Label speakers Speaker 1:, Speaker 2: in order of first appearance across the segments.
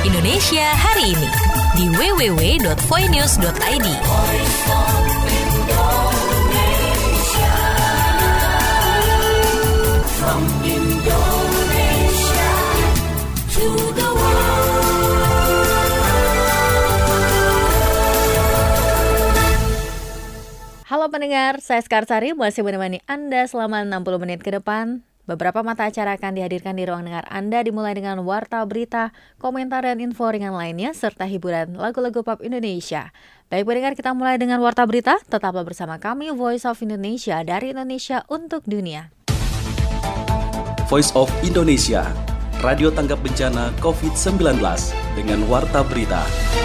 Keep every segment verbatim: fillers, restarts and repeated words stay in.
Speaker 1: Indonesia hari ini di w w w dot voinews dot i d. From Indonesia to the world.
Speaker 2: Halo pendengar, saya Skarsari masih menemani Anda selama enam puluh menit ke depan. Beberapa mata acara akan dihadirkan di ruang dengar Anda, dimulai dengan warta berita, komentar dan info ringan lainnya, serta hiburan lagu-lagu pop Indonesia. Baik pendengar, kita mulai dengan warta berita. Tetaplah bersama kami, Voice of Indonesia, dari Indonesia untuk dunia.
Speaker 3: Voice of Indonesia, radio tanggap bencana covid sembilan belas dengan warta berita.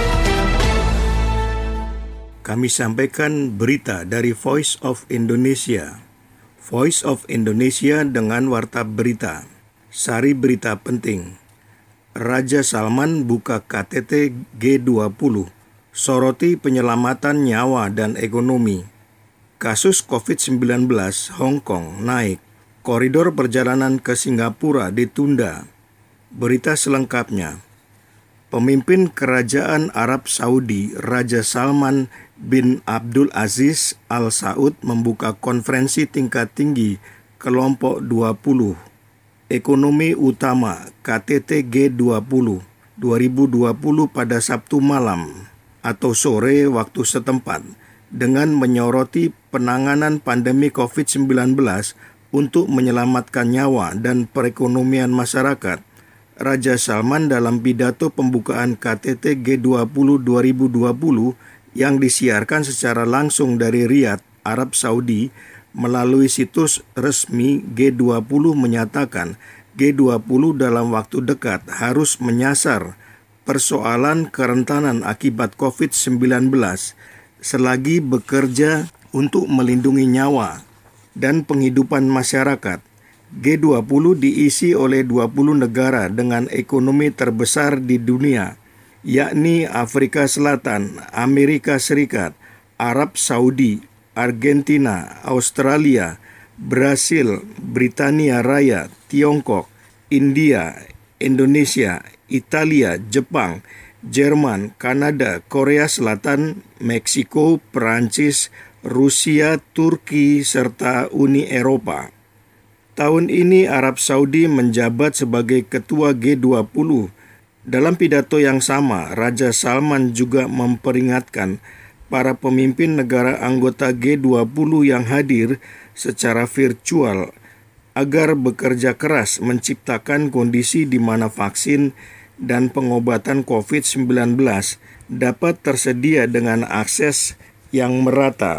Speaker 4: Kami sampaikan berita dari Voice of Indonesia. Voice of Indonesia dengan warta berita. Sari berita penting. Raja Salman buka K T T G dua puluh, soroti penyelamatan nyawa dan ekonomi. Kasus covid sembilan belas Hong Kong naik. Koridor perjalanan ke Singapura ditunda. Berita selengkapnya. Pemimpin Kerajaan Arab Saudi, Raja Salman bin Abdul Aziz Al Saud membuka konferensi tingkat tinggi kelompok dua puluh. Ekonomi utama K T T G dua puluh dua ribu dua puluh pada Sabtu malam atau sore waktu setempat dengan menyoroti penanganan pandemi covid sembilan belas untuk menyelamatkan nyawa dan perekonomian masyarakat. Raja Salman dalam pidato pembukaan K T T G dua puluh dua ribu dua puluh yang disiarkan secara langsung dari Riyadh, Arab Saudi, melalui situs resmi G dua puluh menyatakan G dua puluh dalam waktu dekat harus menyasar persoalan kerentanan akibat covid sembilan belas selagi bekerja untuk melindungi nyawa dan penghidupan masyarakat. G dua puluh diisi oleh dua puluh negara dengan ekonomi terbesar di dunia, yakni Afrika Selatan, Amerika Serikat, Arab Saudi, Argentina, Australia, Brasil, Britania Raya, Tiongkok, India, Indonesia, Italia, Jepang, Jerman, Kanada, Korea Selatan, Meksiko, Perancis, Rusia, Turki, serta Uni Eropa. Tahun ini Arab Saudi menjabat sebagai ketua G dua puluh. Dalam pidato yang sama, Raja Salman juga memperingatkan para pemimpin negara anggota G dua puluh yang hadir secara virtual agar bekerja keras menciptakan kondisi di mana vaksin dan pengobatan covid sembilan belas dapat tersedia dengan akses yang merata.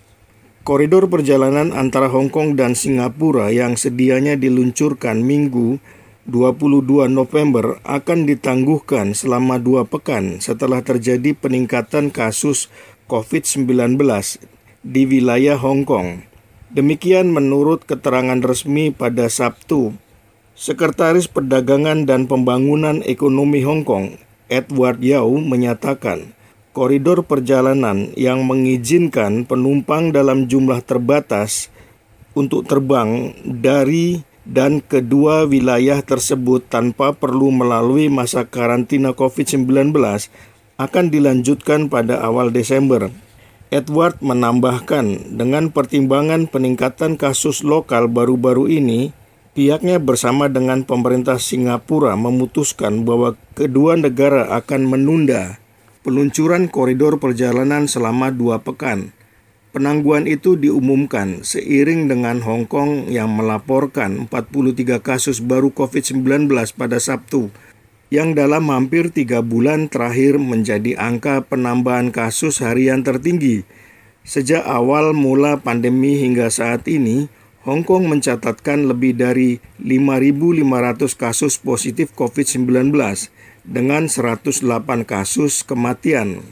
Speaker 4: Koridor perjalanan antara Hong Kong dan Singapura yang sedianya diluncurkan Minggu dua puluh dua November akan ditangguhkan selama dua pekan setelah terjadi peningkatan kasus covid sembilan belas di wilayah Hong Kong. Demikian menurut keterangan resmi pada Sabtu. Sekretaris Perdagangan dan Pembangunan Ekonomi Hong Kong, Edward Yau, menyatakan koridor perjalanan yang mengizinkan penumpang dalam jumlah terbatas untuk terbang dari dan kedua wilayah tersebut tanpa perlu melalui masa karantina covid sembilan belas akan dilanjutkan pada awal Desember. Edward menambahkan, dengan pertimbangan peningkatan kasus lokal baru-baru ini, pihaknya bersama dengan pemerintah Singapura memutuskan bahwa kedua negara akan menunda peluncuran koridor perjalanan selama dua pekan. Penangguhan itu diumumkan seiring dengan Hong Kong yang melaporkan empat puluh tiga kasus baru covid sembilan belas pada Sabtu, yang dalam hampir tiga bulan terakhir menjadi angka penambahan kasus harian tertinggi. Sejak awal mula pandemi hingga saat ini, Hong Kong mencatatkan lebih dari lima ribu lima ratus kasus positif covid sembilan belas dengan seratus delapan kasus kematian.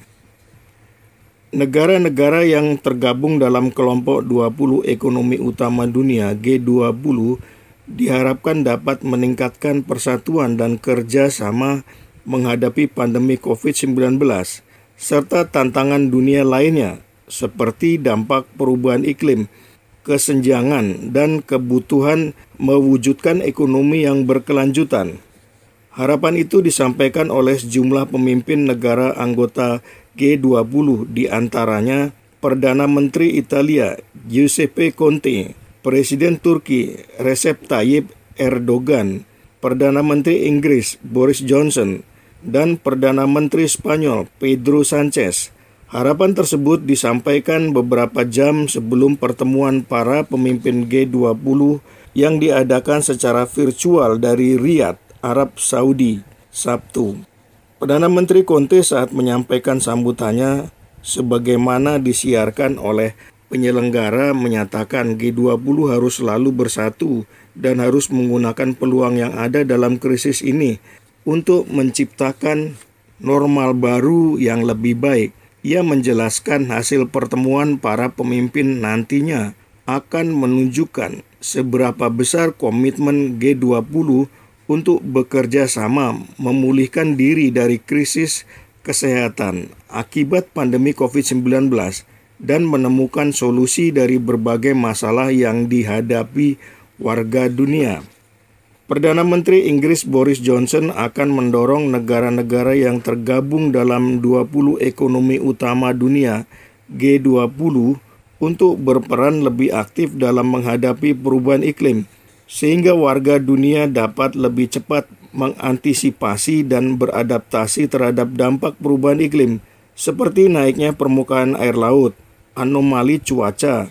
Speaker 4: Negara-negara yang tergabung dalam kelompok dua puluh ekonomi utama dunia G dua puluh diharapkan dapat meningkatkan persatuan dan kerjasama menghadapi pandemi covid sembilan belas serta tantangan dunia lainnya seperti dampak perubahan iklim, kesenjangan, dan kebutuhan mewujudkan ekonomi yang berkelanjutan. Harapan itu disampaikan oleh sejumlah pemimpin negara anggota G dua puluh, di antaranya Perdana Menteri Italia Giuseppe Conte, Presiden Turki Recep Tayyip Erdogan, Perdana Menteri Inggris Boris Johnson, dan Perdana Menteri Spanyol Pedro Sanchez. Harapan tersebut disampaikan beberapa jam sebelum pertemuan para pemimpin G dua puluh yang diadakan secara virtual dari Riyadh, Arab Saudi, Sabtu. Perdana Menteri Conte saat menyampaikan sambutannya sebagaimana disiarkan oleh penyelenggara menyatakan G dua puluh harus selalu bersatu dan harus menggunakan peluang yang ada dalam krisis ini untuk menciptakan normal baru yang lebih baik. Ia menjelaskan hasil pertemuan para pemimpin nantinya akan menunjukkan seberapa besar komitmen G dua puluh untuk bekerja sama memulihkan diri dari krisis kesehatan akibat pandemi covid sembilan belas dan menemukan solusi dari berbagai masalah yang dihadapi warga dunia. Perdana Menteri Inggris Boris Johnson akan mendorong negara-negara yang tergabung dalam dua puluh ekonomi utama dunia G dua puluh untuk berperan lebih aktif dalam menghadapi perubahan iklim, sehingga warga dunia dapat lebih cepat mengantisipasi dan beradaptasi terhadap dampak perubahan iklim, seperti naiknya permukaan air laut, anomali cuaca,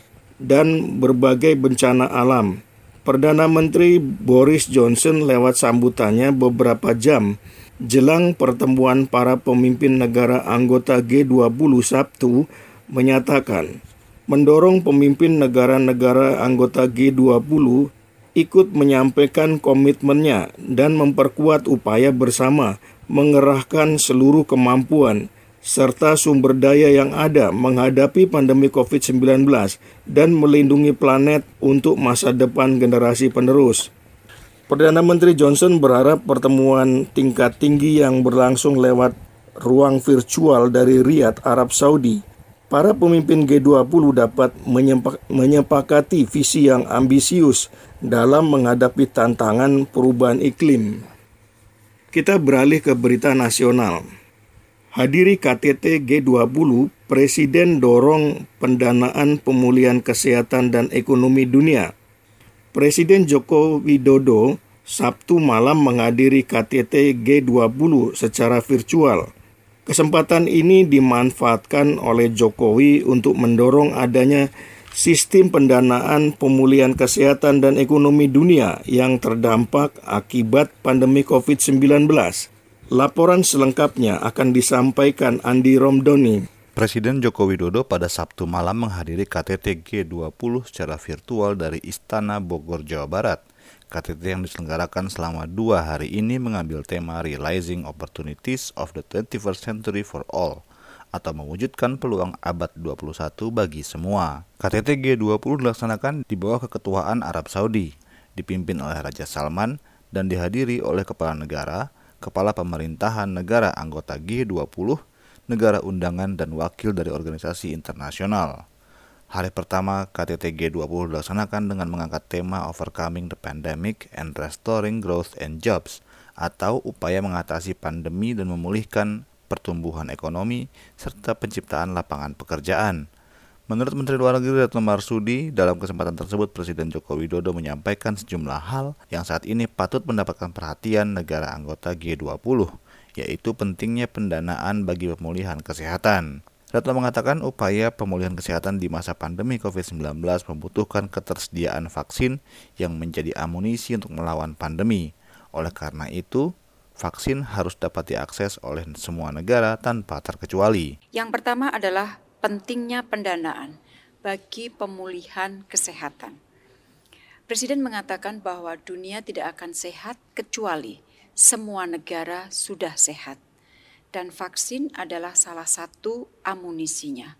Speaker 4: dan berbagai bencana alam. Perdana Menteri Boris Johnson lewat sambutannya beberapa jam jelang pertemuan para pemimpin negara anggota G dua puluh Sabtu menyatakan mendorong pemimpin negara-negara anggota G dua puluh ikut menyampaikan komitmennya dan memperkuat upaya bersama mengerahkan seluruh kemampuan serta sumber daya yang ada menghadapi pandemi covid sembilan belas dan melindungi planet untuk masa depan generasi penerus. Perdana Menteri Johnson berharap pertemuan tingkat tinggi yang berlangsung lewat ruang virtual dari Riyadh, Arab Saudi, para pemimpin G dua puluh dapat menyepak- menyepakati visi yang ambisius dalam menghadapi tantangan perubahan iklim. Kita beralih ke berita nasional. Hadiri K T T G dua puluh, Presiden dorong pendanaan pemulihan kesehatan dan ekonomi dunia. Presiden Joko Widodo Sabtu malam menghadiri K T T G dua puluh secara virtual. Kesempatan ini dimanfaatkan oleh Jokowi untuk mendorong adanya sistem pendanaan pemulihan kesehatan dan ekonomi dunia yang terdampak akibat pandemi covid sembilan belas. Laporan selengkapnya akan disampaikan Andi Romdoni.
Speaker 5: Presiden Joko Widodo pada Sabtu malam menghadiri K T T G dua puluh secara virtual dari Istana Bogor, Jawa Barat. K T T yang diselenggarakan selama dua hari ini mengambil tema Realizing Opportunities of the twenty-first Century for All, atau mewujudkan peluang abad dua puluh satu bagi semua. K T T G dua puluh dilaksanakan di bawah keketuaan Arab Saudi, dipimpin oleh Raja Salman dan dihadiri oleh kepala negara, kepala pemerintahan negara anggota G dua puluh, negara undangan dan wakil dari organisasi internasional. Hari pertama K T T G dua puluh dilaksanakan dengan mengangkat tema Overcoming the Pandemic and Restoring Growth and Jobs, atau upaya mengatasi pandemi dan memulihkan pertumbuhan ekonomi serta penciptaan lapangan pekerjaan. Menurut Menteri Luar Negeri Retno Marsudi, dalam kesempatan tersebut Presiden Joko Widodo menyampaikan sejumlah hal yang saat ini patut mendapatkan perhatian negara anggota G dua puluh, yaitu pentingnya pendanaan bagi pemulihan kesehatan. Retno mengatakan upaya pemulihan kesehatan di masa pandemi covid sembilan belas membutuhkan ketersediaan vaksin yang menjadi amunisi untuk melawan pandemi. Oleh karena itu, vaksin harus dapat diakses oleh semua negara tanpa terkecuali.
Speaker 6: Yang pertama adalah pentingnya pendanaan bagi pemulihan kesehatan. Presiden mengatakan bahwa dunia tidak akan sehat kecuali semua negara sudah sehat. Dan vaksin adalah salah satu amunisinya.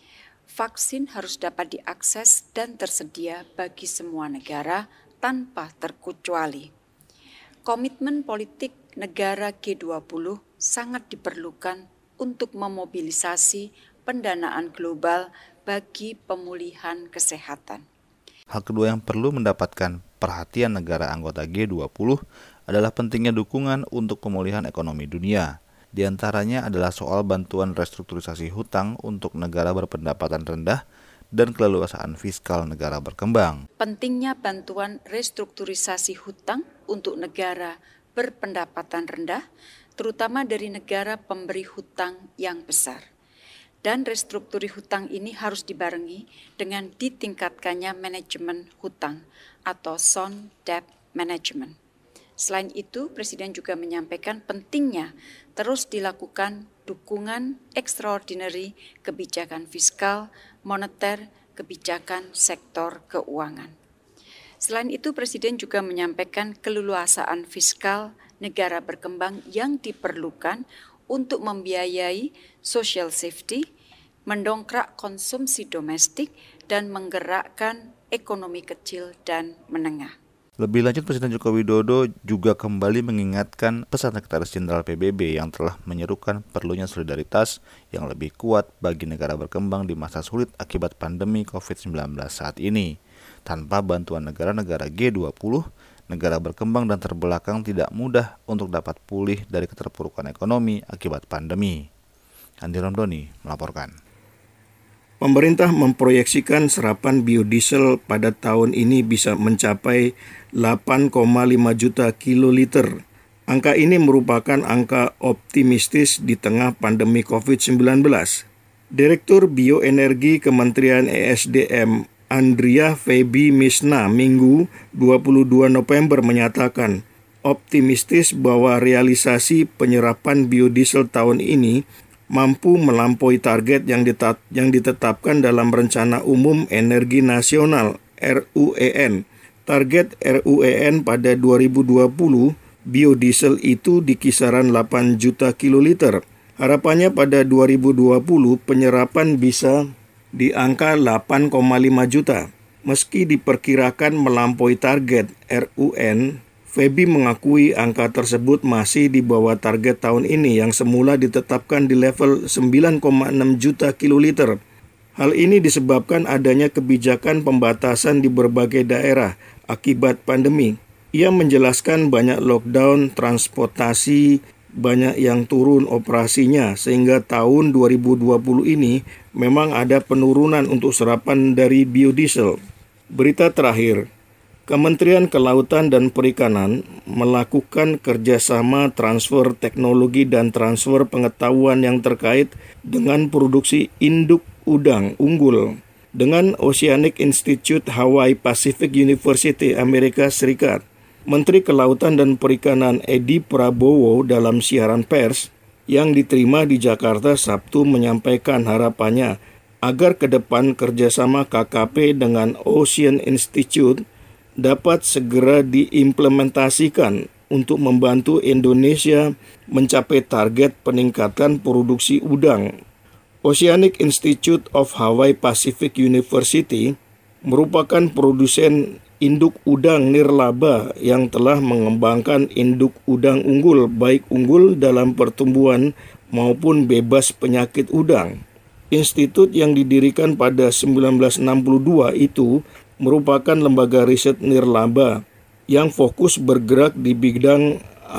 Speaker 6: Vaksin harus dapat diakses dan tersedia bagi semua negara tanpa terkecuali. Komitmen politik negara G dua puluh sangat diperlukan untuk memobilisasi pendanaan global bagi pemulihan kesehatan.
Speaker 5: Hal kedua yang perlu mendapatkan perhatian negara anggota G dua puluh adalah pentingnya dukungan untuk pemulihan ekonomi dunia. Di antaranya adalah soal bantuan restrukturisasi hutang untuk negara berpendapatan rendah dan keleluasaan fiskal negara berkembang.
Speaker 6: Pentingnya bantuan restrukturisasi hutang untuk negara berpendapatan rendah, terutama dari negara pemberi hutang yang besar. Dan restrukturi hutang ini harus dibarengi dengan ditingkatkannya manajemen hutang atau sound debt management. Selain itu, Presiden juga menyampaikan pentingnya terus dilakukan dukungan extraordinary kebijakan fiskal, moneter, kebijakan sektor keuangan. Selain itu, Presiden juga menyampaikan keleluasaan fiskal negara berkembang yang diperlukan untuk membiayai social safety, mendongkrak konsumsi domestik, dan menggerakkan ekonomi kecil dan menengah.
Speaker 5: Lebih lanjut, Presiden Joko Widodo juga kembali mengingatkan pesan Sekretaris Jenderal P B B yang telah menyerukan perlunya solidaritas yang lebih kuat bagi negara berkembang di masa sulit akibat pandemi covid sembilan belas saat ini. Tanpa bantuan negara-negara G dua puluh, negara berkembang dan terbelakang tidak mudah untuk dapat pulih dari keterpurukan ekonomi akibat pandemi. Andi Romdoni melaporkan.
Speaker 4: Pemerintah memproyeksikan serapan biodiesel pada tahun ini bisa mencapai delapan koma lima juta kiloliter. Angka ini merupakan angka optimistis di tengah pandemi covid sembilan belas. Direktur Bioenergi Kementerian E S D M Andrea Febi Misna Minggu dua puluh dua November menyatakan optimistis bahwa realisasi penyerapan biodiesel tahun ini mampu melampaui target yang, ditet- yang ditetapkan dalam Rencana Umum Energi Nasional R U E N. Target R U E N pada dua ribu dua puluh biodiesel itu di kisaran delapan juta kiloliter. Harapannya pada dua ribu dua puluh penyerapan bisa di angka delapan koma lima juta. Meski diperkirakan melampaui target R U E N, Febi mengakui angka tersebut masih di bawah target tahun ini yang semula ditetapkan di level sembilan koma enam juta kiloliter. Hal ini disebabkan adanya kebijakan pembatasan di berbagai daerah akibat pandemi. Ia menjelaskan banyak lockdown transportasi, banyak yang turun operasinya, sehingga tahun dua ribu dua puluh ini memang ada penurunan untuk serapan dari biodiesel. Berita terakhir, Kementerian Kelautan dan Perikanan melakukan kerjasama transfer teknologi dan transfer pengetahuan yang terkait dengan produksi induk udang unggul dengan Oceanic Institute Hawaii Pacific University Amerika Serikat. Menteri Kelautan dan Perikanan Edi Prabowo dalam siaran pers yang diterima di Jakarta Sabtu menyampaikan harapannya agar ke depan kerjasama K K P dengan Ocean Institute dapat segera diimplementasikan untuk membantu Indonesia mencapai target peningkatan produksi udang. Oceanic Institute of Hawaii Pacific University merupakan produsen induk udang nirlaba yang telah mengembangkan induk udang unggul, baik unggul dalam pertumbuhan maupun bebas penyakit udang. Institut yang didirikan pada seribu sembilan ratus enam puluh dua itu merupakan lembaga riset nirlaba yang fokus bergerak di bidang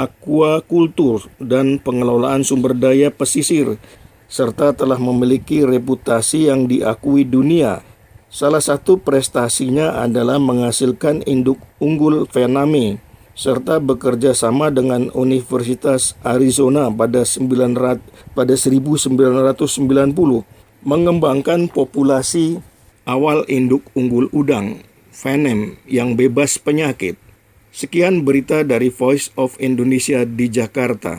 Speaker 4: aquakultur dan pengelolaan sumber daya pesisir, serta telah memiliki reputasi yang diakui dunia. Salah satu prestasinya adalah menghasilkan induk unggul Vename, serta bekerja sama dengan Universitas Arizona pada seribu sembilan ratus sembilan puluh, mengembangkan populasi awal induk unggul udang, Venom, yang bebas penyakit. Sekian berita dari Voice of Indonesia di Jakarta.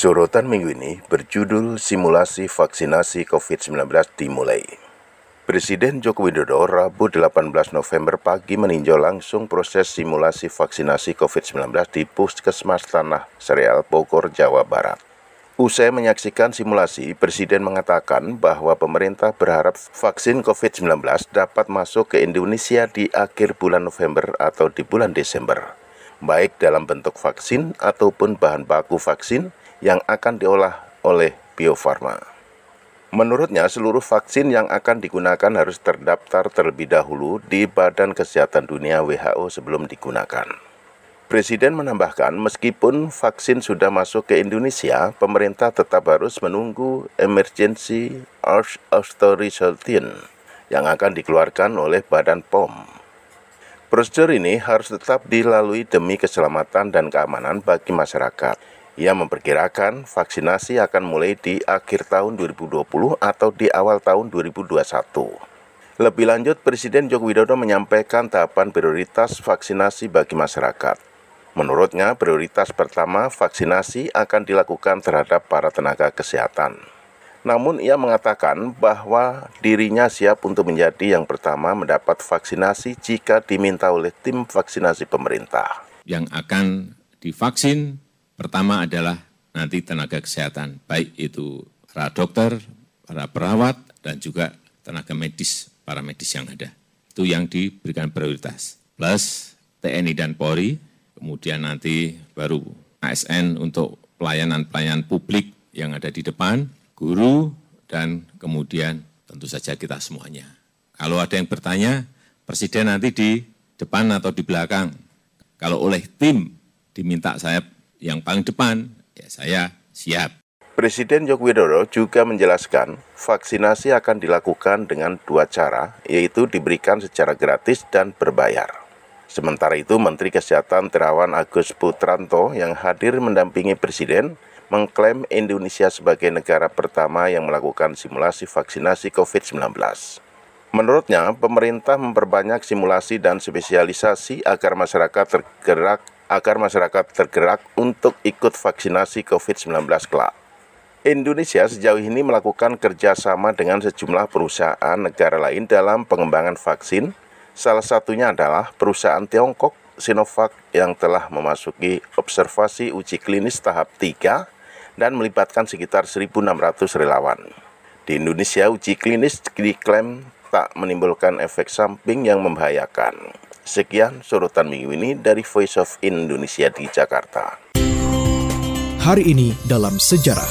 Speaker 7: Sorotan minggu ini berjudul Simulasi Vaksinasi covid sembilan belas dimulai. Presiden Joko Widodo Rabu delapan belas November pagi meninjau langsung proses simulasi vaksinasi covid sembilan belas di Puskesmas Tanah Sereal, Bogor, Jawa Barat. Usai menyaksikan simulasi, Presiden mengatakan bahwa pemerintah berharap vaksin covid sembilan belas dapat masuk ke Indonesia di akhir bulan November atau di bulan Desember, baik dalam bentuk vaksin ataupun bahan baku vaksin yang akan diolah oleh Bio Farma. Menurutnya, seluruh vaksin yang akan digunakan harus terdaftar terlebih dahulu di Badan Kesehatan Dunia W H O sebelum digunakan. Presiden menambahkan, meskipun vaksin sudah masuk ke Indonesia, pemerintah tetap harus menunggu Emergency Use Authorization yang akan dikeluarkan oleh Badan P O M. Prosedur ini harus tetap dilalui demi keselamatan dan keamanan bagi masyarakat. Ia memperkirakan vaksinasi akan mulai di akhir tahun dua ribu dua puluh atau di awal tahun dua ribu dua puluh satu. Lebih lanjut, Presiden Joko Widodo menyampaikan tahapan prioritas vaksinasi bagi masyarakat. Menurutnya, prioritas pertama vaksinasi akan dilakukan terhadap para tenaga kesehatan. Namun ia mengatakan bahwa dirinya siap untuk menjadi yang pertama mendapat vaksinasi jika diminta oleh tim vaksinasi pemerintah.
Speaker 8: Yang akan divaksin pertama adalah nanti tenaga kesehatan, baik itu para dokter, para perawat, dan juga tenaga medis, para medis yang ada. Itu yang diberikan prioritas. Plus T N I dan Polri, kemudian nanti baru A S N untuk pelayanan-pelayanan publik yang ada di depan, guru, dan kemudian tentu saja kita semuanya. Kalau ada yang bertanya, Presiden nanti di depan atau di belakang. Kalau oleh tim diminta saya yang paling depan, ya saya siap.
Speaker 7: Presiden Joko Widodo juga menjelaskan vaksinasi akan dilakukan dengan dua cara, yaitu diberikan secara gratis dan berbayar. Sementara itu, Menteri Kesehatan Terawan Agus Putranto yang hadir mendampingi Presiden mengklaim Indonesia sebagai negara pertama yang melakukan simulasi vaksinasi covid sembilan belas. Menurutnya, pemerintah memperbanyak simulasi dan spesialisasi agar masyarakat tergerak agar masyarakat tergerak untuk ikut vaksinasi covid sembilan belas kelak. Indonesia sejauh ini melakukan kerjasama dengan sejumlah perusahaan negara lain dalam pengembangan vaksin. Salah satunya adalah perusahaan Tiongkok Sinovac yang telah memasuki observasi uji klinis tahap tiga dan melibatkan sekitar seribu enam ratus relawan. Di Indonesia, uji klinis diklaim tak menimbulkan efek samping yang membahayakan. Sekian sorotan minggu ini dari Voice of Indonesia di Jakarta.
Speaker 9: Hari ini dalam sejarah.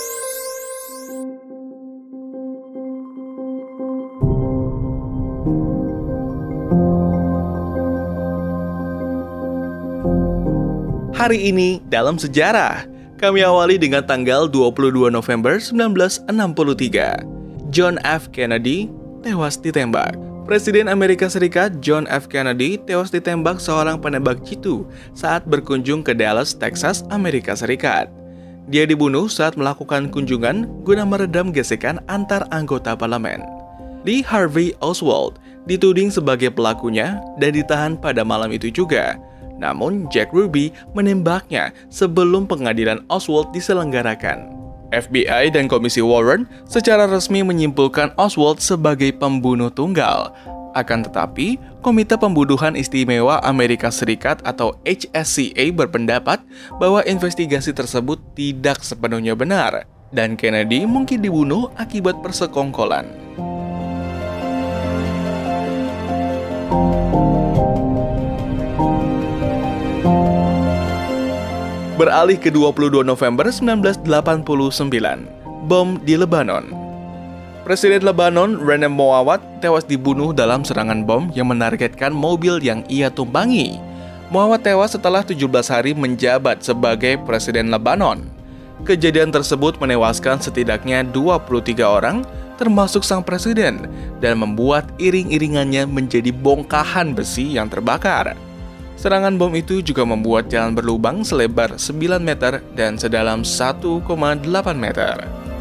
Speaker 10: Hari ini dalam sejarah. Kami awali dengan tanggal dua puluh dua November seribu sembilan ratus enam puluh tiga. John F. Kennedy tewas ditembak. Presiden Amerika Serikat John F. Kennedy tewas ditembak seorang penembak jitu saat berkunjung ke Dallas, Texas, Amerika Serikat. Dia dibunuh saat melakukan kunjungan guna meredam gesekan antar anggota parlemen. Lee Harvey Oswald dituding sebagai pelakunya dan ditahan pada malam itu juga. Namun Jack Ruby menembaknya sebelum pengadilan Oswald diselenggarakan. F B I dan Komisi Warren secara resmi menyimpulkan Oswald sebagai pembunuh tunggal. Akan tetapi, Komite Pembunuhan Istimewa Amerika Serikat atau H S C A berpendapat bahwa investigasi tersebut tidak sepenuhnya benar dan Kennedy mungkin dibunuh akibat persekongkolan. Beralih ke dua puluh dua November seribu sembilan ratus delapan puluh sembilan, bom di Lebanon. Presiden Lebanon Renem Moawad tewas dibunuh dalam serangan bom yang menargetkan mobil yang ia tumpangi. Moawad tewas setelah tujuh belas hari menjabat sebagai Presiden Lebanon. Kejadian tersebut menewaskan setidaknya dua puluh tiga orang, termasuk sang presiden, dan membuat iring-iringannya menjadi bongkahan besi yang terbakar. Serangan bom itu juga membuat jalan berlubang selebar sembilan meter dan sedalam satu koma delapan meter.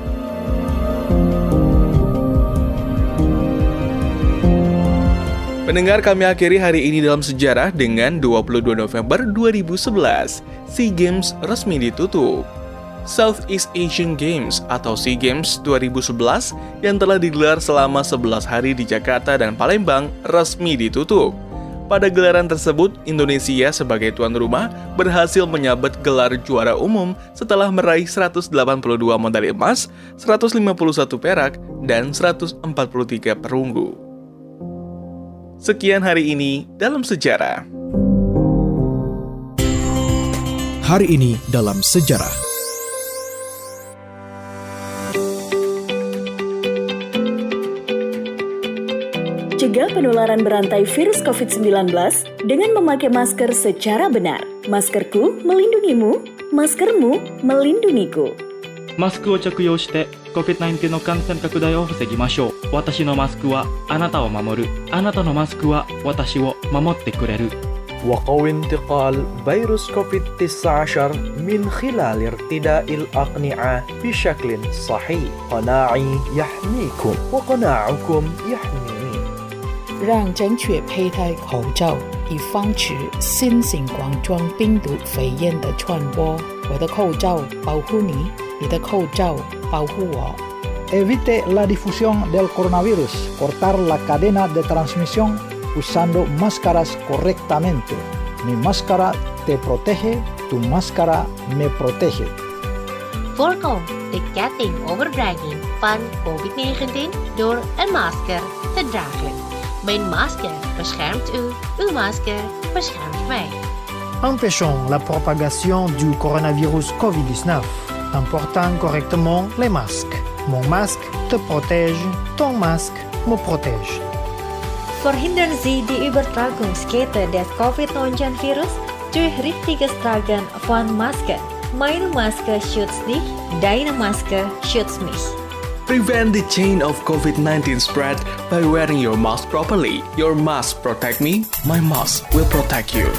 Speaker 10: Pendengar, kami akhiri hari ini dalam sejarah dengan dua puluh dua November dua ribu sebelas, SEA Games resmi ditutup. Southeast Asian Games atau SEA Games dua ribu sebelas yang telah digelar selama sebelas hari di Jakarta dan Palembang resmi ditutup. Pada gelaran tersebut, Indonesia sebagai tuan rumah berhasil menyabet gelar juara umum setelah meraih seratus delapan puluh dua medali emas, seratus lima puluh satu perak, dan seratus empat puluh tiga perunggu. Sekian hari ini dalam sejarah.
Speaker 9: Hari ini dalam sejarah.
Speaker 11: Cegah penularan berantai virus covid sembilan belas dengan memakai masker secara benar. Maskerku melindungimu, maskermu melindungiku.
Speaker 12: マスクを着用して コビッドナインティーン の感染拡大を防ぎましょう。私のマスクはあなたを守る。あなたのマスクは私を守ってくれる。
Speaker 13: وقوي انتقال فيروس كوفيد تسعة عشر من خلال ارتداء الأقنعة بشكل صحيح. قناعي يحميكم وقناعكم يحميني.
Speaker 14: 让正确佩戴口罩，以防止新型冠状病毒肺炎的传播。我的口罩保护你，你的口罩保护我。
Speaker 15: Evite la difusión del coronavirus. Cortar la cadena de transmisión usando máscaras correctamente. Mi máscara te protege, tu máscara me protege.
Speaker 16: Voorkom de ketting overdraging van covid negentien door een masker te dragen. Mijn masker beschermt u, uw masker beschermt mij.
Speaker 17: Empêchons la propagation du coronavirus covid dix-neuf en portant correctement les masques. Mon masque te protège, ton masque me protège.
Speaker 18: Verhindern Sie die Übertragungskette des covid neunzehn virus durch richtiges Tragen von Masken. Meine Maske schützt dich, deine Maske schützt mich.
Speaker 10: Prevent the chain of covid nineteen spread by wearing your mask properly. Your mask protect me, my mask will protect you.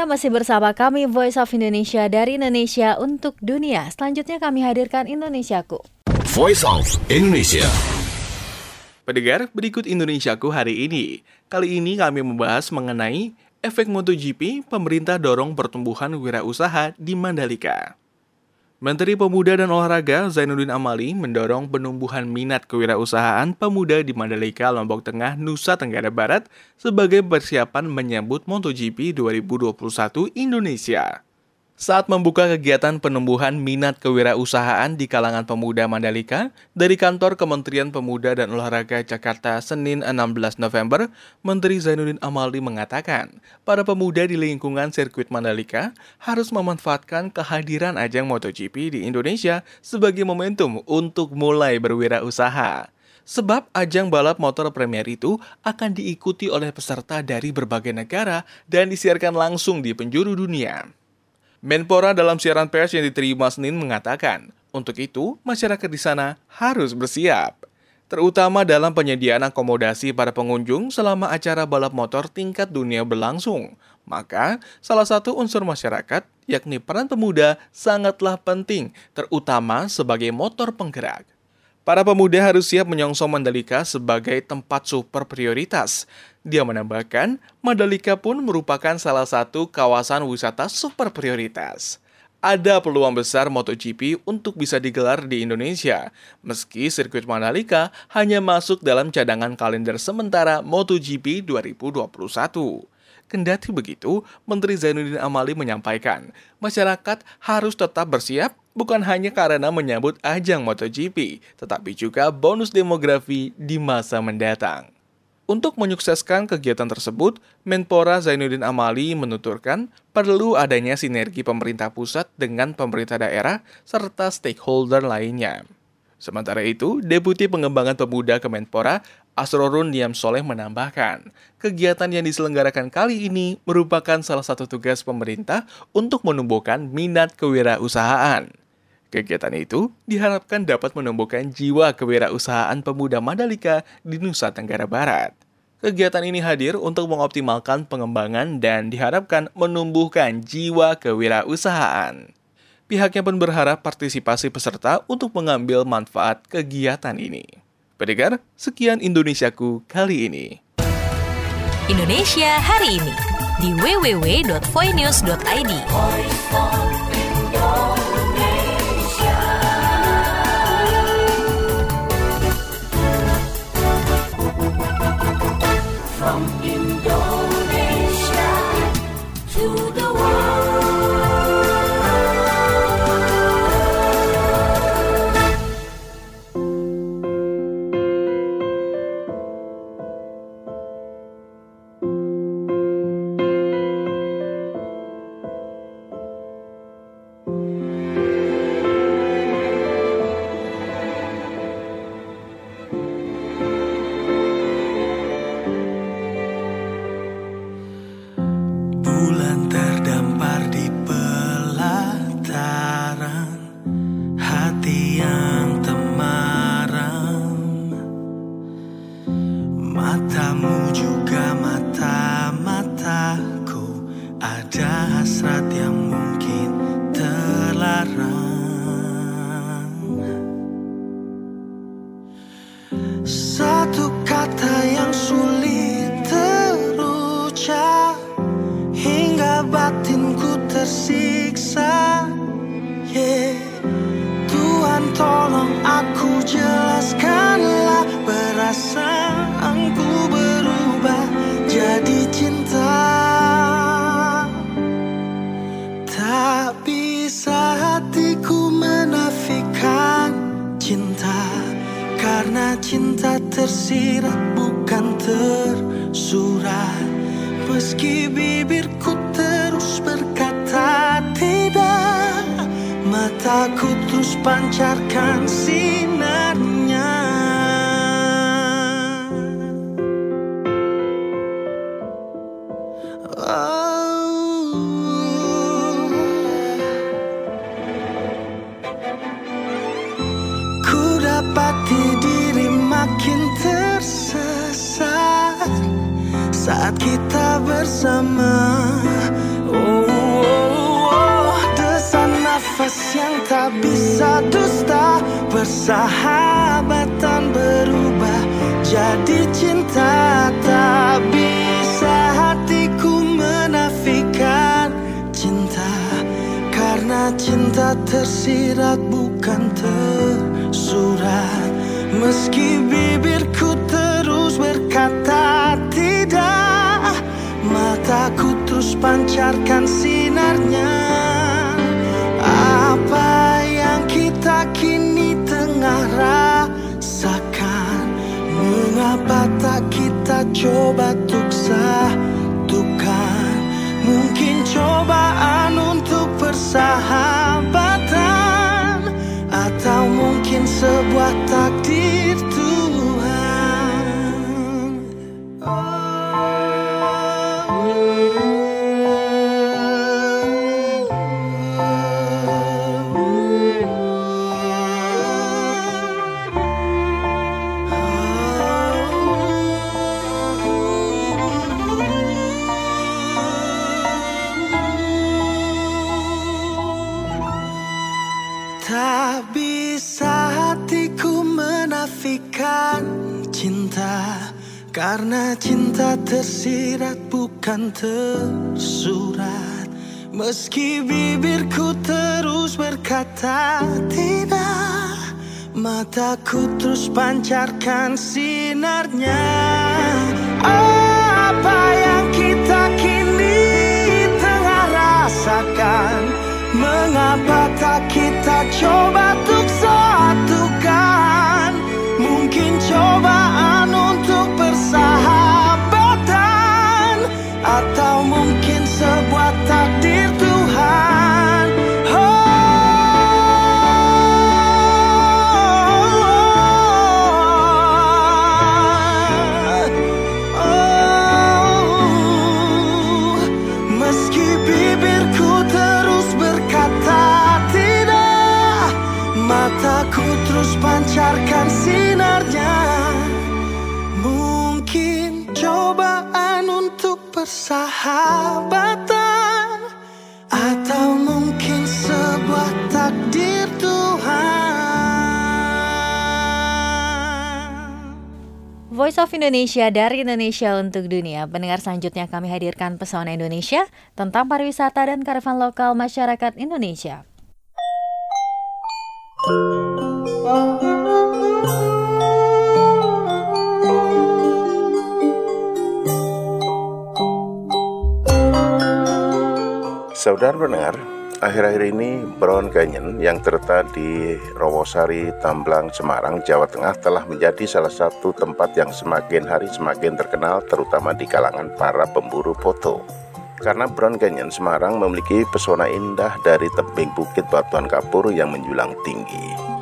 Speaker 2: masih bersama kami Voice of Indonesia dari Indonesia untuk dunia. Selanjutnya kami hadirkan Indonesiaku.
Speaker 19: Voice of Indonesia.
Speaker 10: Pendengar, berikut Indonesiaku hari ini. Kali ini kami membahas mengenai efek MotoGP, pemerintah dorong pertumbuhan wirausaha di Mandalika. Menteri Pemuda dan Olahraga Zainuddin Amali mendorong penumbuhan minat kewirausahaan pemuda di Mandalika, Lombok Tengah, Nusa Tenggara Barat sebagai persiapan menyambut MotoGP dua ribu dua puluh satu Indonesia. Saat membuka kegiatan penumbuhan minat kewirausahaan di kalangan pemuda Mandalika dari kantor Kementerian Pemuda dan Olahraga Jakarta Senin enam belas November, Menteri Zainuddin Amali mengatakan, para pemuda di lingkungan sirkuit Mandalika harus memanfaatkan kehadiran ajang MotoGP di Indonesia sebagai momentum untuk mulai berwirausaha. Sebab ajang balap motor Premier itu akan diikuti oleh peserta dari berbagai negara dan disiarkan langsung di penjuru dunia. Menpora dalam siaran pers yang diterima Senin mengatakan, untuk itu masyarakat di sana harus bersiap, terutama dalam penyediaan akomodasi para pengunjung selama acara balap motor tingkat dunia berlangsung. Maka, salah satu unsur masyarakat, yakni peran pemuda, sangatlah penting, terutama sebagai motor penggerak. Para pemuda harus siap menyongsong Mandalika sebagai tempat super prioritas. Dia menambahkan, Mandalika pun merupakan salah satu kawasan wisata super prioritas. Ada peluang besar MotoGP untuk bisa digelar di Indonesia, meski sirkuit Mandalika hanya masuk dalam cadangan kalender sementara MotoGP dua ribu dua puluh satu. Kendati begitu, Menteri Zainuddin Amali menyampaikan, masyarakat harus tetap bersiap bukan hanya karena menyambut ajang MotoGP, tetapi juga bonus demografi di masa mendatang. Untuk menyukseskan kegiatan tersebut, Menpora Zainuddin Amali menuturkan perlu adanya sinergi pemerintah pusat dengan pemerintah daerah serta stakeholder lainnya. Sementara itu, Deputi Pengembangan Pemuda Kemenpora, Asrorun Niam Soleh menambahkan, kegiatan yang diselenggarakan kali ini merupakan salah satu tugas pemerintah untuk menumbuhkan minat kewirausahaan. Kegiatan itu diharapkan dapat menumbuhkan jiwa kewirausahaan pemuda Mandalika di Nusa Tenggara Barat. Kegiatan ini hadir untuk mengoptimalkan pengembangan dan diharapkan menumbuhkan jiwa kewirausahaan. Pihaknya pun berharap partisipasi peserta untuk mengambil manfaat kegiatan ini. Pendengar, sekian Indonesiaku kali ini.
Speaker 1: Indonesia hari ini di w w w dot voinews dot i d.
Speaker 20: From Indonesia to the world. Satu kata yang sulit terucap hingga batinku tersiksa. Yeah. Tuhan tolong aku jelaskanlah, perasaanku berubah jadi cinta. Tak bisa hatiku menafikan cinta, karena cinta tersirat bukan tersurat. Meski bibirku terus berkata tidak, mataku terus pancarkan sinarnya. Oh. Ku dapati diri makin tersesat saat kita bersama. Oh, oh, oh, desan nafas yang tak bisa dusta, persahabatan berubah jadi cinta. Tak bisa hatiku menafikan cinta, karena cinta tersirat bukan tersurat. Meski bibirku terus berkata tidak, mataku terus pancarkan sinarnya. Apa yang kita kini tengah rasakan, mengapa tak kita coba untuk satukan? Mungkin cobaan untuk persahabatan, atau mungkin sebuah takdir Tuhan. Tak bisa hatiku menafikan cinta, karena cinta tersirat bukan tersurat. Meski bibirku terus berkata tidak, mataku terus pancarkan sinarnya. Apa yang kita kini tengah rasakan, mengapa tak kita coba untuk satukan? Mungkin cobaan untuk persahabatan, atau mungkin sebuah takdir Tuhan. Oh, oh, oh. Meski bibirku terus berkata tidak, mataku terus pancarkan sinarnya. Mungkin cobaan untuk persahabatan, atau mungkin sebuah takdir Tuhan.
Speaker 2: Voice of Indonesia dari Indonesia untuk dunia. Pendengar, selanjutnya kami hadirkan Pesona Indonesia tentang pariwisata dan kearifan lokal masyarakat Indonesia.
Speaker 7: Saudara pendengar, akhir-akhir ini Brown Canyon yang terletak di Rawasari, Tamblang, Semarang, Jawa Tengah telah menjadi salah satu tempat yang semakin hari semakin terkenal, terutama di kalangan para pemburu foto. Karena Brown Canyon Semarang memiliki pesona indah dari tebing bukit batuan kapur yang menjulang tinggi.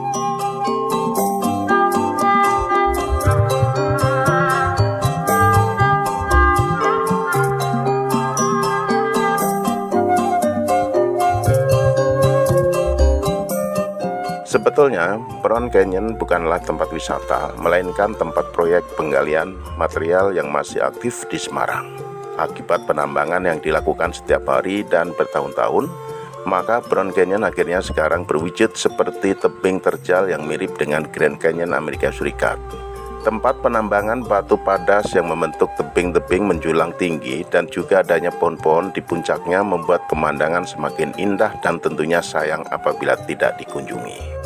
Speaker 7: Sebetulnya, Brown Canyon bukanlah tempat wisata, melainkan tempat proyek penggalian material yang masih aktif di Semarang. Akibat penambangan yang dilakukan setiap hari dan bertahun-tahun, maka Brown Canyon akhirnya sekarang berwujud seperti tebing terjal yang mirip dengan Grand Canyon Amerika Serikat. Tempat penambangan batu padas yang membentuk tebing-tebing menjulang tinggi dan juga adanya pohon-pohon di puncaknya membuat pemandangan semakin indah dan tentunya sayang apabila tidak dikunjungi.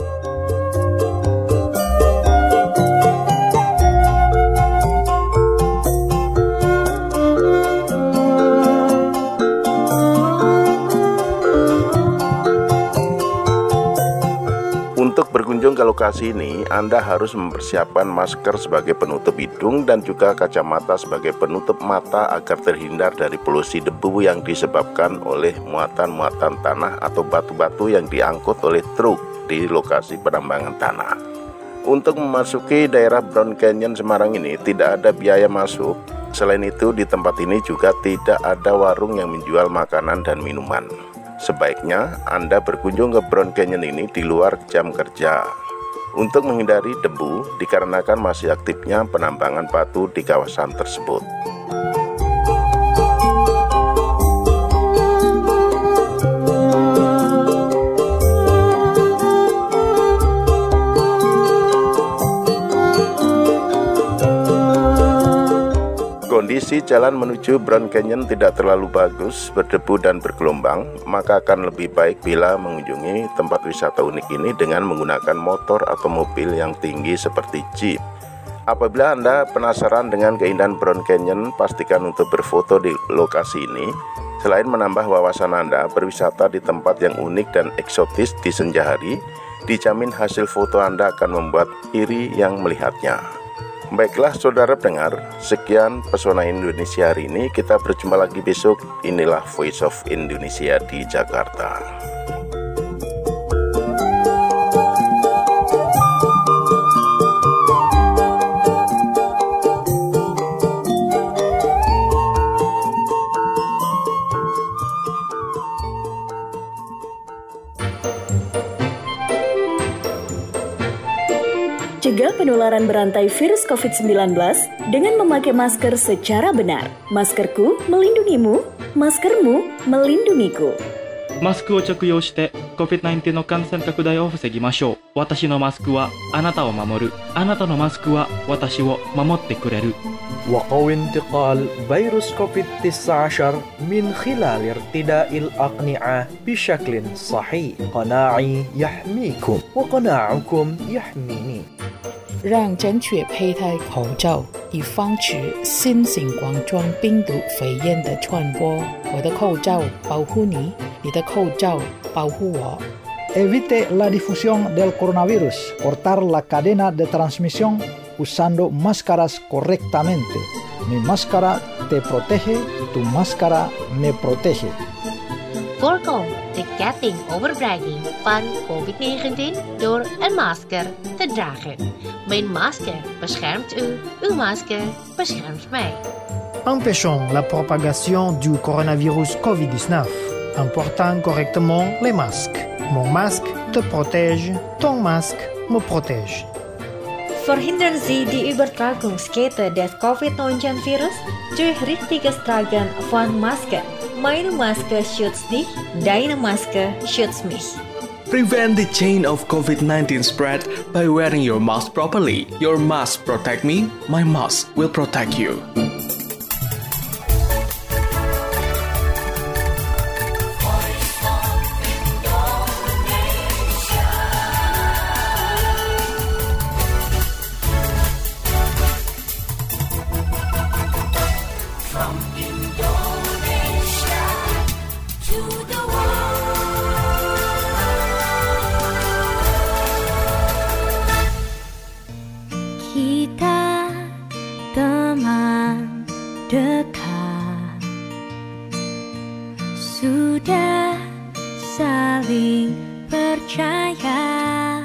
Speaker 7: Untuk berkunjung ke lokasi ini, Anda harus mempersiapkan masker sebagai penutup hidung dan juga kacamata sebagai penutup mata agar terhindar dari polusi debu yang disebabkan oleh muatan-muatan tanah atau batu-batu yang diangkut oleh truk di lokasi penambangan tanah. Untuk memasuki daerah Brown Canyon Semarang ini tidak ada biaya masuk. Selain itu, di tempat ini juga tidak ada warung yang menjual makanan dan minuman. Sebaiknya Anda berkunjung ke Brown Canyon ini di luar jam kerja untuk menghindari debu dikarenakan masih aktifnya penambangan batu di kawasan tersebut. kondisi jalan menuju Brown Canyon tidak terlalu bagus, berdebu dan bergelombang, maka akan lebih baik bila mengunjungi tempat wisata unik ini dengan menggunakan motor atau mobil yang tinggi seperti jeep. Apabila Anda penasaran dengan keindahan Brown Canyon, pastikan untuk berfoto di lokasi ini. Selain menambah wawasan Anda, berwisata di tempat yang unik dan eksotis di senja hari, dijamin hasil foto Anda akan membuat iri yang melihatnya. Baiklah saudara pendengar, sekian Pesona Indonesia hari ini. Kita berjumpa lagi besok. Inilah Voice of Indonesia di Jakarta.
Speaker 11: Cegah penularan berantai virus covid sembilan belas dengan memakai masker secara benar. Maskerku melindungimu, maskermu melindungiku.
Speaker 12: マスクを着用して コビッドナインティーン の感染拡大を防ぎましょう。私のマスクはあなたを守る。あなたのマスクは私を守ってくれる。
Speaker 13: وقوي انتقال فيروس كوفيد تسعة عشر من خلال ارتداء الأقنعة بشكل صحيح. قناعي يحميكم وقناعكم يحميني.
Speaker 14: 让正确佩戴口罩，以防止新型冠状病毒肺炎的传播。我的口罩保护你，你的口罩保护我。
Speaker 15: Evite la difusión del coronavirus. Cortar la cadena de transmisión usando máscaras correctamente. Mi máscara te protege, tu máscara me protege.
Speaker 16: Voorkom de ketting overdraging van covid negentien door een masker te dragen. Mijn masker beschermt u, uw masker beschermt mij.
Speaker 17: Empêchons la propagation du coronavirus covid dix-neuf en portant correctement les masques. Mon masque te protège, ton masque me protège.
Speaker 18: Verhindern Sie die Übertragungskette des covid neunzehn Virus durch richtiges Tragen von Masken. Meine Maske schützt dich, deine Maske schützt mich.
Speaker 10: Prevent the chain of covid nineteen spread by wearing your mask properly. Your mask protect me, my mask will protect you.
Speaker 21: Kita teman dekat, sudah saling percaya.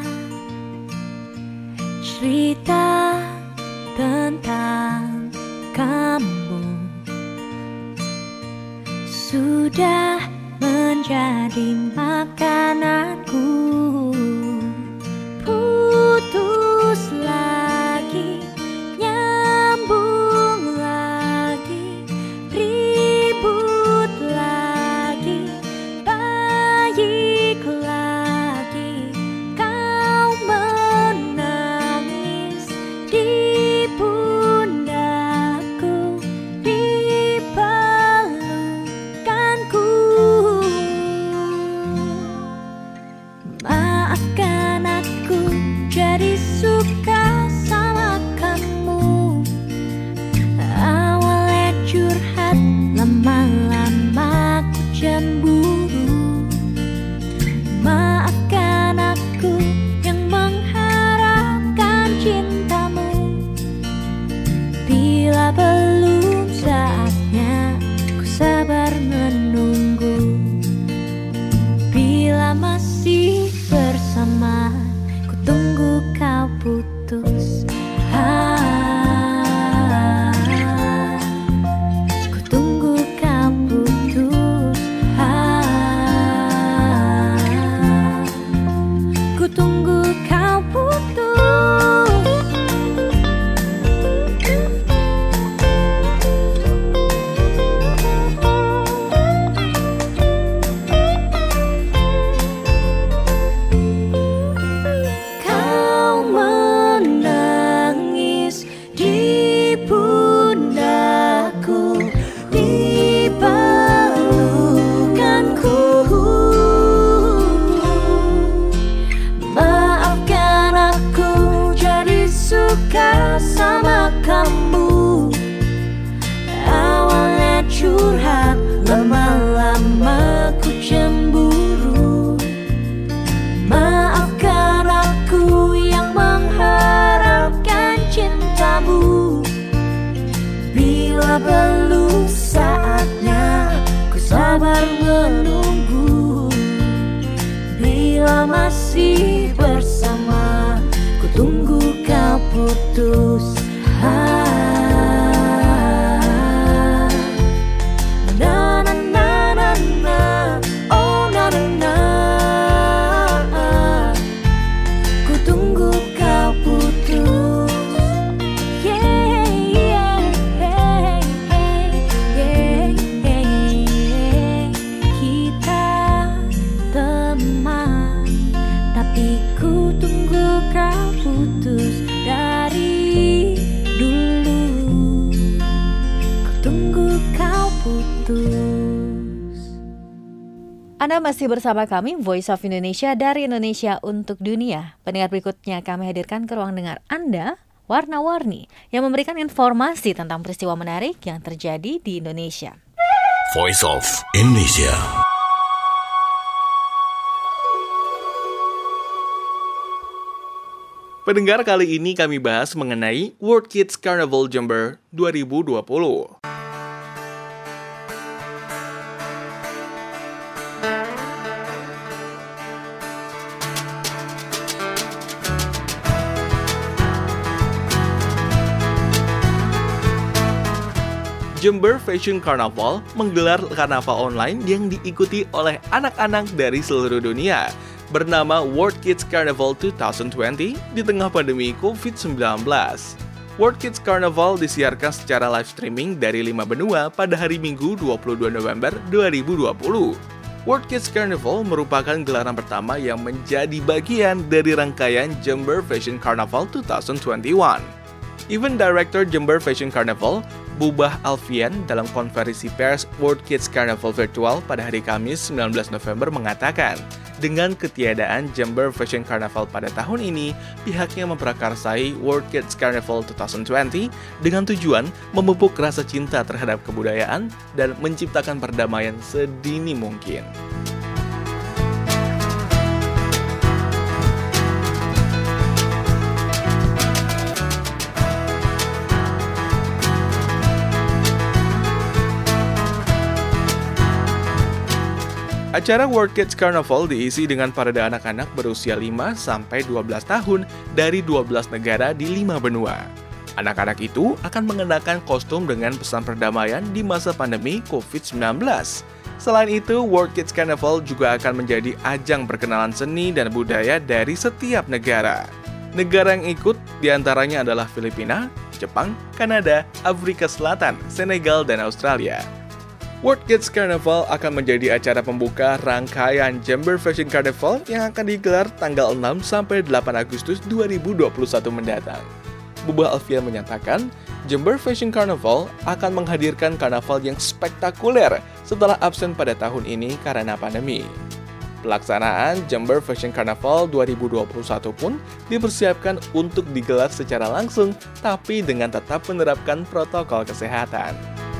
Speaker 21: Cerita tentang kamu sudah menjadi makananku. Putus lagi, nyambung lagi, ribut lagi, baik lagi. Kau menangis di pundakku, di pelukanku. Maafkan aku jadi suka sama kamu. Awalnya curhat, lama-lama ku cemburu. Maafkan aku yang mengharapkan cintamu. Bila belum saatnya, ku sabar menunggu. Bila masih bersama padamu. Awalnya curhat, lama-lama ku cemburu. Maafkan aku yang mengharapkan cintamu. Bila perlu saatnya ku sabar menunggu. Bila masih bersama ku tunggu kau putus. ah. Na na na na na, oh na na na. Ku tunggu kau putus. Yeah, yeah, yeah, yeah, yeah. Kita teman, tapi ku tunggu kau putus dari dulu. Ku tunggu kau putus.
Speaker 2: Anda masih bersama kami, Voice of Indonesia dari Indonesia untuk Dunia. Pendengar, berikutnya kami hadirkan ke ruang dengar Anda, Warna-Warni, yang memberikan informasi tentang peristiwa menarik yang terjadi di Indonesia.
Speaker 19: Voice of Indonesia.
Speaker 10: Pendengar, kali ini kami bahas mengenai World Kids Carnival Jember dua ribu dua puluh. Jember Fashion Carnival menggelar karnaval online yang diikuti oleh anak-anak dari seluruh dunia bernama World Kids Carnival dua ribu dua puluh di tengah pandemi covid sembilan belas. World Kids Carnival disiarkan secara live streaming dari lima benua pada hari Minggu dua puluh dua November dua ribu dua puluh. World Kids Carnival merupakan gelaran pertama yang menjadi bagian dari rangkaian Jember Fashion Carnival dua ribu dua puluh satu. Event Director Jember Fashion Carnival, Bubah Alfian, dalam konferensi pers World Kids Carnival Virtual pada hari Kamis sembilan belas November mengatakan, dengan ketiadaan Jember Fashion Carnival pada tahun ini, pihaknya memprakarsai World Kids Carnival dua ribu dua puluh dengan tujuan memupuk rasa cinta terhadap kebudayaan dan menciptakan perdamaian sedini mungkin. Acara World Kids Carnival diisi dengan parade anak-anak berusia lima sampai dua belas tahun dari dua belas negara di lima benua. Anak-anak itu akan mengenakan kostum dengan pesan perdamaian di masa pandemi covid sembilan belas. Selain itu, World Kids Carnival juga akan menjadi ajang perkenalan seni dan budaya dari setiap negara. Negara yang ikut diantaranya adalah Filipina, Jepang, Kanada, Afrika Selatan, Senegal, dan Australia. World Kids Carnival akan menjadi acara pembuka rangkaian Jember Fashion Carnival yang akan digelar tanggal enam sampai delapan Agustus dua ribu dua puluh satu mendatang. Bubah Alfian menyatakan, Jember Fashion Carnival akan menghadirkan karnaval yang spektakuler setelah absen pada tahun ini karena pandemi. Pelaksanaan Jember Fashion Carnival dua ribu dua puluh satu pun dipersiapkan untuk digelar secara langsung, tapi dengan tetap menerapkan protokol kesehatan.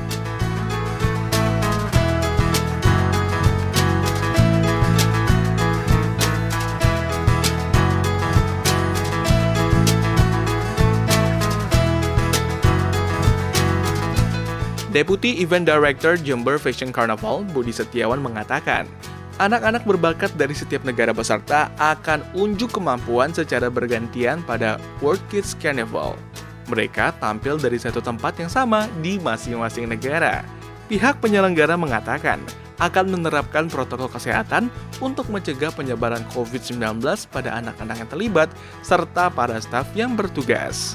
Speaker 10: Deputi Event Director Jember Fashion Carnival, Budi Setiawan mengatakan, anak-anak berbakat dari setiap negara peserta akan unjuk kemampuan secara bergantian pada World Kids Carnival. Mereka tampil dari satu tempat yang sama di masing-masing negara. Pihak penyelenggara mengatakan akan menerapkan protokol kesehatan untuk mencegah penyebaran covid sembilan belas pada anak-anak yang terlibat serta para staf yang bertugas.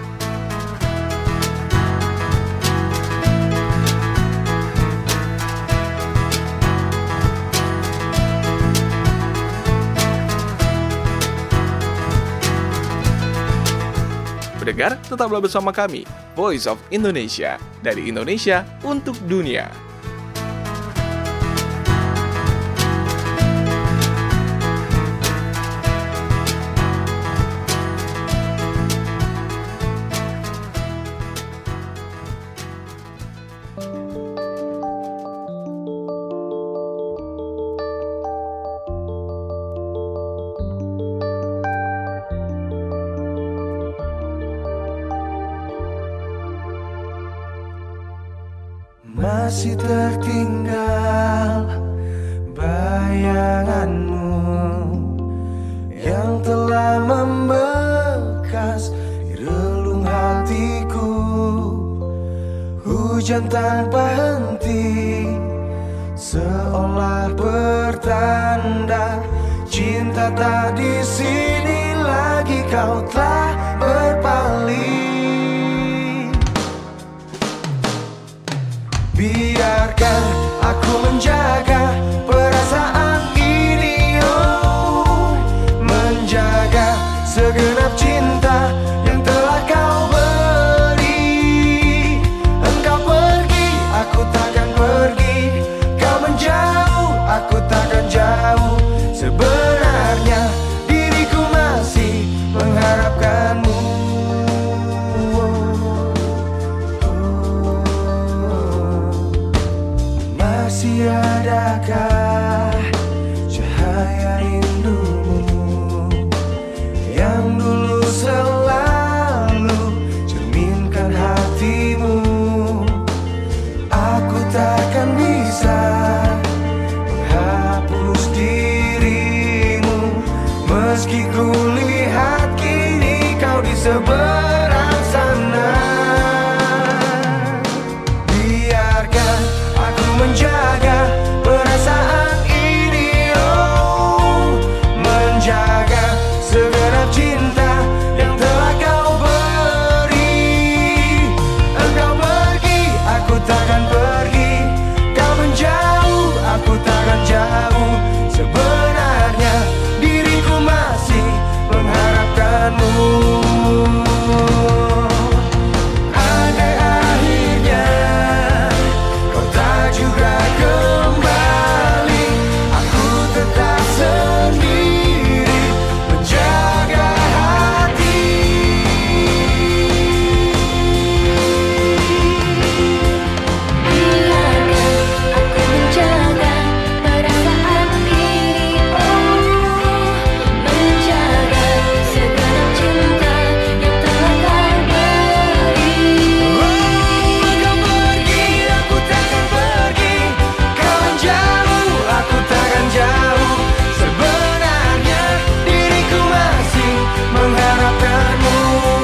Speaker 10: Pendengar, tetaplah bersama kami, Voice of Indonesia, dari Indonesia untuk dunia.
Speaker 21: masih tertinggal bayanganmu yang telah membekas di relung hatiku. Hujan tanpa henti seolah bertanda cinta tak di sini lagi, kau telah berpaling. Biarkan aku menjaga perasaan ini, oh, menjaga segenap cinta yang telah kau beri. Engkau pergi, aku takkan pergi. Kau menjauh, aku takkan jauh. Sebenarnya diriku masih mengharapkanmu. Masih adakah cahaya rindumu yang dulu selalu cerminkan hatimu? Aku takkan bisa menghapus dirimu, meski ku lihat kini kau di seberang sana. Biarkan aku menjaga perasaan ini, oh, menjaga segenap cinta yang telah kau beri. Engkau pergi, aku takkan pergi. Kau menjauh, aku takkan jauh. Sebenarnya diriku masih mengharapkanmu. Andai akhirnya kau tak juga kembali, aku tetap sendiri menjaga hati. Biarkan aku menjaga perasaan ini, oh, menjaga segenap cinta yang telah kau beri. Engkau pergi, aku takkan pergi. Kau menjauh, aku takkan jauh. Sebenarnya diriku masih mengharapkanmu.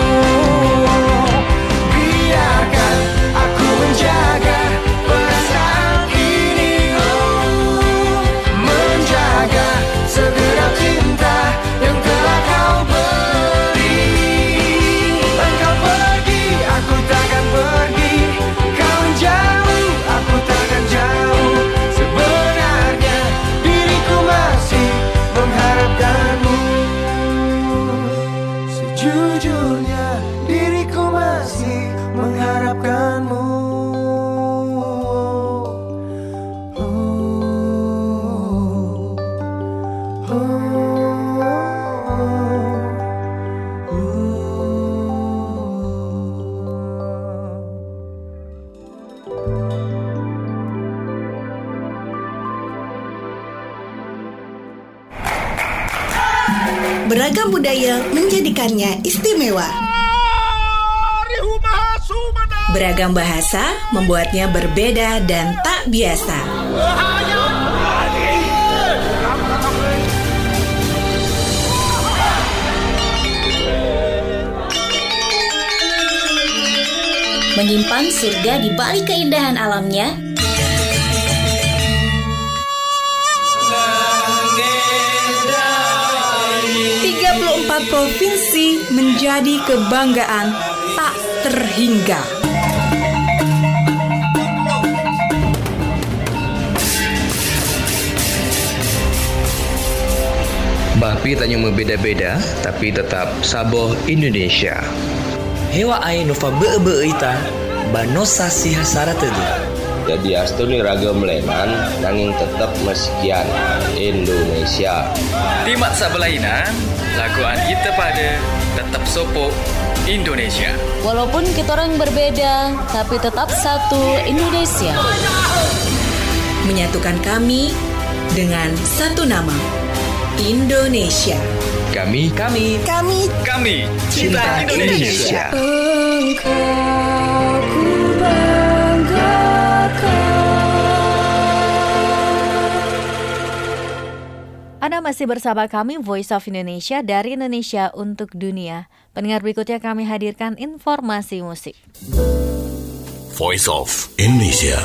Speaker 21: Biarkan aku menjaga perasaan ini, oh, menjaga segenap cinta yang telah kau beri. Engkau pergi, aku takkan pergi. Kau menjauh, aku takkan jauh. Sebenarnya diriku masih mengharapkanmu. Sejujurnya diriku masih mengharapkanmu.
Speaker 3: Beragam budaya menjadikannya istimewa. Beragam bahasa membuatnya berbeda dan tak biasa.
Speaker 22: Menyimpan surga di balik keindahan alamnya,
Speaker 23: tiga puluh empat provinsi menjadi kebanggaan tak terhingga.
Speaker 24: Bapi tanya berbeda-beda, tapi tetap saboh Indonesia.
Speaker 25: Hewa ai nova be-be-ita banosa si hasara tadi.
Speaker 26: Jadi astuni ragam leman nanging tetap meskian Indonesia.
Speaker 27: Di mat sabelaina laguan kita pada tetap sopo Indonesia.
Speaker 22: Walaupun kita orang berbeda, tapi tetap satu Indonesia.
Speaker 3: Menyatukan kami dengan satu nama, Indonesia.
Speaker 24: Kami,
Speaker 25: kami,
Speaker 27: kami, kami cinta Indonesia.
Speaker 21: Engkau ku banggakan.
Speaker 2: Anda masih bersama kami Voice of Indonesia dari Indonesia untuk dunia. Pendengar, berikutnya kami hadirkan informasi musik.
Speaker 19: Voice of Indonesia.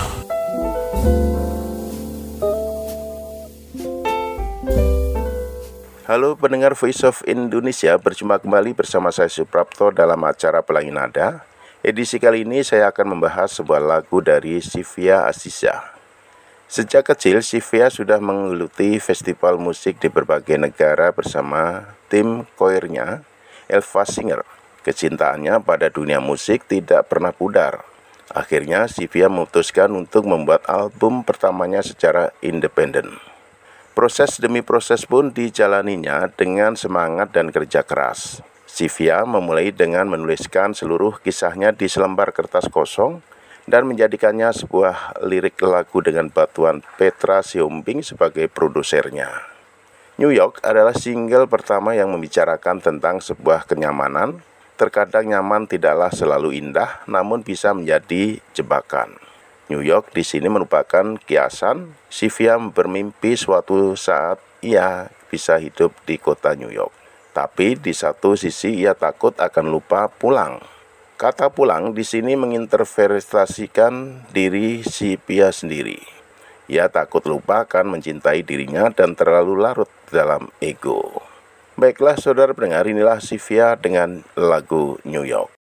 Speaker 7: Halo pendengar Voice of Indonesia, berjumpa kembali bersama saya Suprapto dalam acara Pelangi Nada. Edisi kali ini saya akan membahas sebuah lagu dari Sylvia Aziza. Sejak kecil, Sylvia sudah menggeluti festival musik di berbagai negara bersama tim koirnya, Elva Singer. Kecintaannya pada dunia musik tidak pernah pudar. Akhirnya, Sylvia memutuskan untuk membuat album pertamanya secara independen. Proses demi proses pun dijalaninya dengan semangat dan kerja keras. Sylvia memulai dengan menuliskan seluruh kisahnya di selembar kertas kosong dan menjadikannya sebuah lirik lagu dengan bantuan Petra Sihombing sebagai produsernya. New York adalah single pertama yang membicarakan tentang sebuah kenyamanan. Terkadang nyaman tidaklah selalu indah, namun bisa menjadi jebakan. New York di sini merupakan kiasan. Sylvia bermimpi suatu saat ia bisa hidup di kota New York. Tapi di satu sisi ia takut akan lupa pulang. Kata pulang di sini menginterpretasikan diri Sylvia sendiri. Ia takut lupa akan mencintai dirinya dan terlalu larut dalam ego. Baiklah saudara pendengar, inilah Sylvia dengan lagu New York.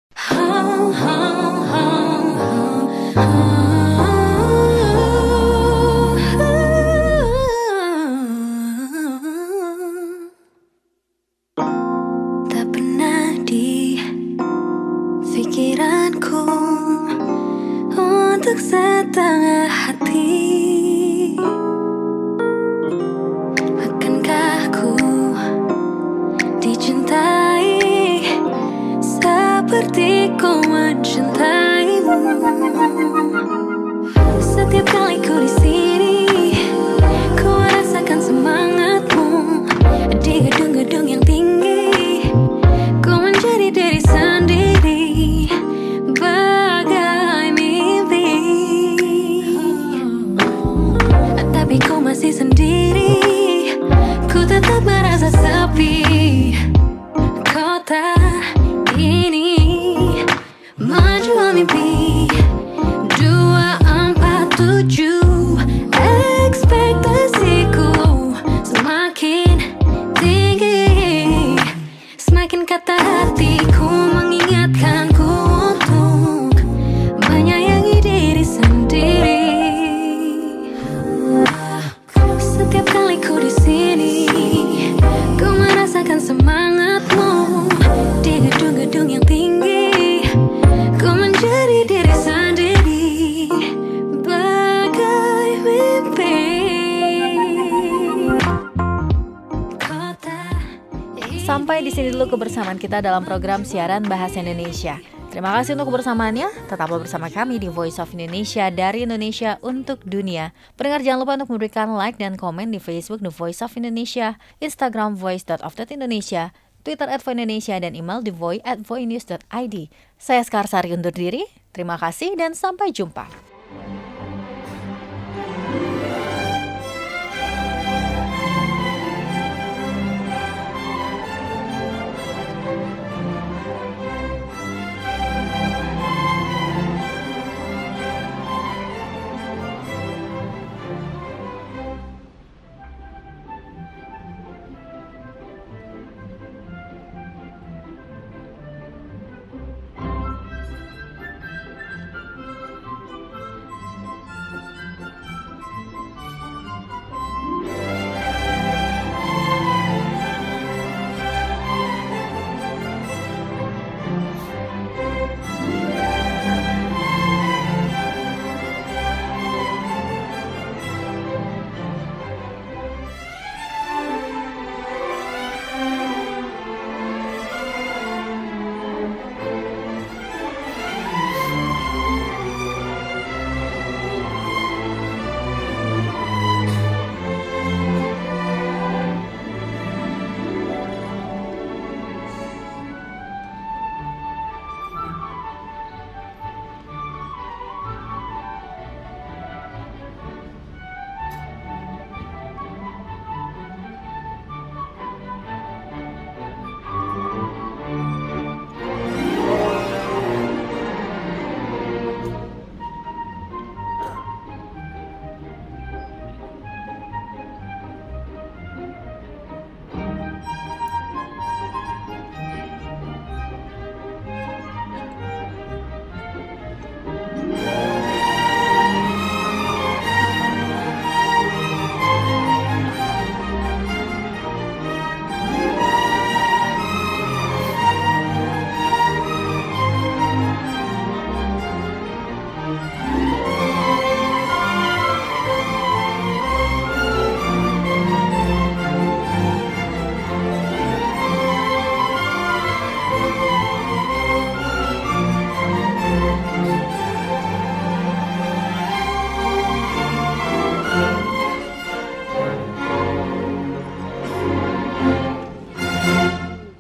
Speaker 21: Pikiranku untuk setengah hati, akankah ku dicintai seperti ku mencintaimu? Setiap kali ku di sini, ku rasakan semangatmu di gedung-gedung yang tinggi. Ku menjadi diri sendiri. Masih sendiri, ku tetap merasa sepi. Kota ini menjual mimpi. Dua empat tujuh, ekspektasiku semakin tinggi. Semakin kata hatiku mengingatkanku untuk menyayangi diri sendiri. Setiap kali ku di sini, ku merasakan semangatmu di gedung-gedung yang tinggi. Ku menjadi diri sendiri, bagai mimpi.
Speaker 2: Sampai di sini dulu kebersamaan kita dalam program siaran Bahasa Indonesia. Terima kasih untuk kebersamaannya. Tetaplah bersama kami di Voice of Indonesia dari Indonesia untuk dunia. Pendengar, jangan lupa untuk memberikan like dan komen di Facebook The Voice of Indonesia, Instagram voice dot of dot indonesia, Twitter at voindonesia, dan email thevoice at voinews dot id. Saya Skarsari undur diri. Terima kasih dan sampai jumpa.